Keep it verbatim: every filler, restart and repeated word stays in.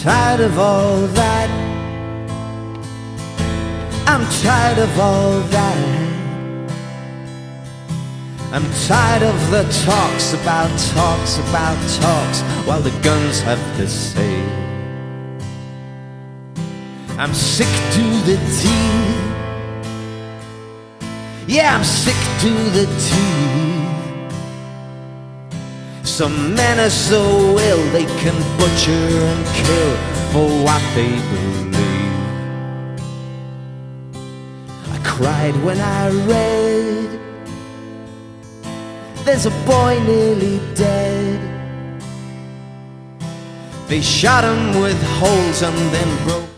tired of all that. I'm tired of all that. I'm tired of the talks about talks about talks while the guns have to say. I'm sick to the teeth. Yeah, I'm sick to the teeth. Some men are so ill they can butcher and kill for what they believe. I cried when I read there's a boy nearly dead. They shot him with holes and then broke